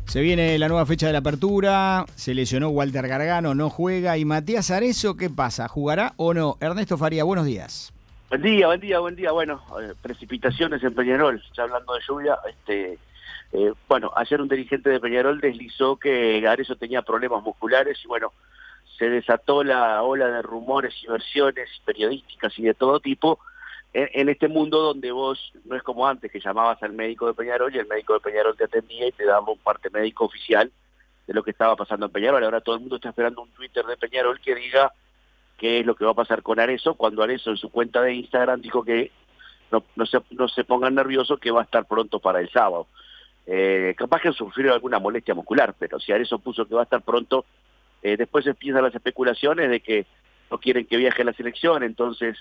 Se viene la nueva fecha de la apertura, se lesionó Walter Gargano, no juega, y Matías Arezo, ¿qué pasa? ¿Jugará o no? Ernesto Faría, buenos días. Buen día, buen día, buen día. Bueno, precipitaciones en Peñarol, ya hablando de lluvia. Bueno, ayer un dirigente de Peñarol deslizó que Arezo tenía problemas musculares y bueno, se desató la ola de rumores y versiones periodísticas y de todo tipo en este mundo donde vos, no es como antes que llamabas al médico de Peñarol y el médico de Peñarol te atendía y te daba un parte médico oficial de lo que estaba pasando en Peñarol. Ahora todo el mundo está esperando un Twitter de Peñarol que diga qué es lo que va a pasar con Arezo, cuando Arezo en su cuenta de Instagram dijo que no se pongan nerviosos, que va a estar pronto para el sábado. Capaz que sufrió alguna molestia muscular, pero si Arezo puso que va a estar pronto, después empiezan las especulaciones de que no quieren que viaje a la selección, entonces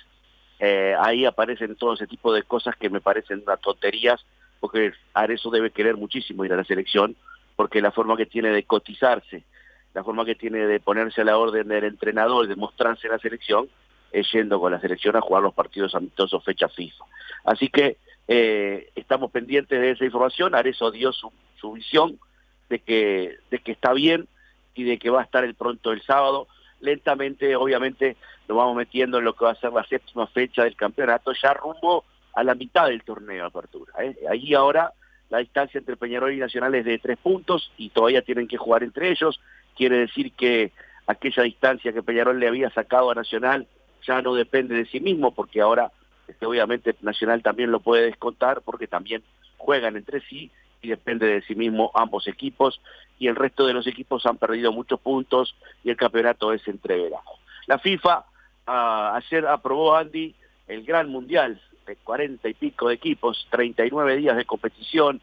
ahí aparecen todo ese tipo de cosas que me parecen unas tonterías, porque Arezo debe querer muchísimo ir a la selección, porque la forma que tiene de cotizarse, la forma que tiene de ponerse a la orden del entrenador, de mostrarse en la selección, es yendo con la selección a jugar los partidos amistosos fecha FIFA. Así que estamos pendientes de esa información. Arezo dio su visión de que está bien y de que va a estar pronto el sábado. Lentamente, obviamente, nos vamos metiendo en lo que va a ser la séptima fecha del campeonato, ya rumbo a la mitad del torneo de apertura. Ahí ahora la distancia entre Peñarol y Nacional es de 3 puntos y todavía tienen que jugar entre ellos. Quiere decir que aquella distancia que Peñarol le había sacado a Nacional ya no depende de sí mismo, porque ahora obviamente Nacional también lo puede descontar, porque también juegan entre sí y depende de sí mismo ambos equipos, y el resto de los equipos han perdido muchos puntos y el campeonato es entreverado. La FIFA ayer aprobó, Andy, el gran mundial de 40 y pico de equipos, 39 días de competición,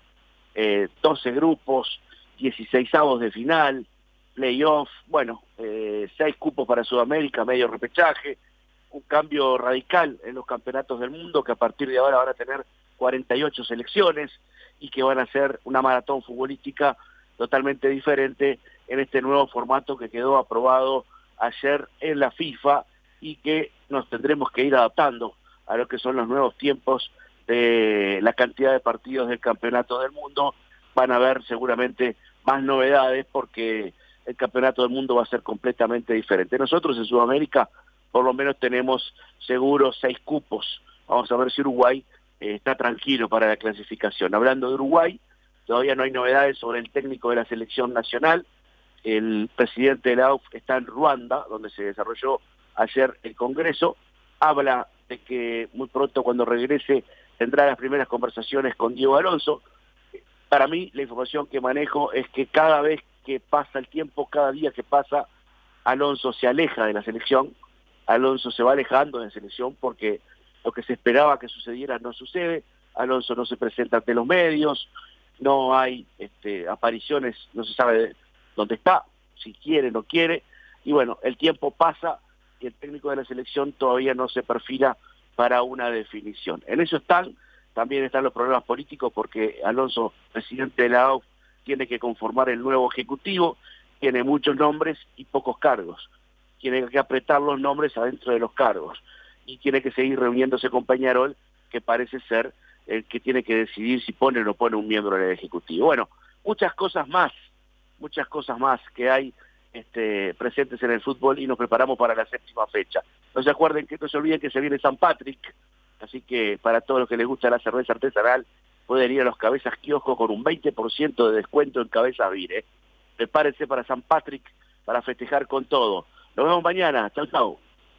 12 grupos, 16avos de final, playoff, bueno, 6 cupos para Sudamérica, medio repechaje, un cambio radical en los campeonatos del mundo, que a partir de ahora van a tener 48 selecciones y que van a ser una maratón futbolística totalmente diferente en este nuevo formato que quedó aprobado ayer en la FIFA y que nos tendremos que ir adaptando a lo que son los nuevos tiempos de la cantidad de partidos del campeonato del mundo. Van a haber seguramente más novedades porque el campeonato del mundo va a ser completamente diferente. Nosotros en Sudamérica por lo menos tenemos seguros 6 cupos. Vamos a ver si Uruguay está tranquilo para la clasificación. Hablando de Uruguay, todavía no hay novedades sobre el técnico de la selección nacional. El presidente de la AUF está en Ruanda, donde se desarrolló ayer el Congreso. Habla de que muy pronto, cuando regrese, tendrá las primeras conversaciones con Diego Alonso. Para mí, la información que manejo es que cada vez que pasa el tiempo, cada día que pasa, Alonso se aleja de la selección. Alonso se va alejando de la selección porque lo que se esperaba que sucediera no sucede. Alonso no se presenta ante los medios, no hay apariciones, no se sabe dónde está, si quiere, no quiere, y bueno, el tiempo pasa y el técnico de la selección todavía no se perfila para una definición. En eso también están los problemas políticos, porque Alonso, presidente de la AUF, tiene que conformar el nuevo ejecutivo, tiene muchos nombres y pocos cargos. Tiene que apretar los nombres adentro de los cargos y tiene que seguir reuniéndose con Peñarol, que parece ser el que tiene que decidir si pone o no pone un miembro del Ejecutivo. Bueno, muchas cosas más que hay presentes en el fútbol y nos preparamos para la séptima fecha. No se olviden que se viene San Patrick, así que para todos los que les gusta la cerveza artesanal, pueden ir a los Cabezas Kiosco con un 20% de descuento en Cabezas Beer. Prepárense para San Patrick, para festejar con todo. Nos vemos mañana. Chau, chau.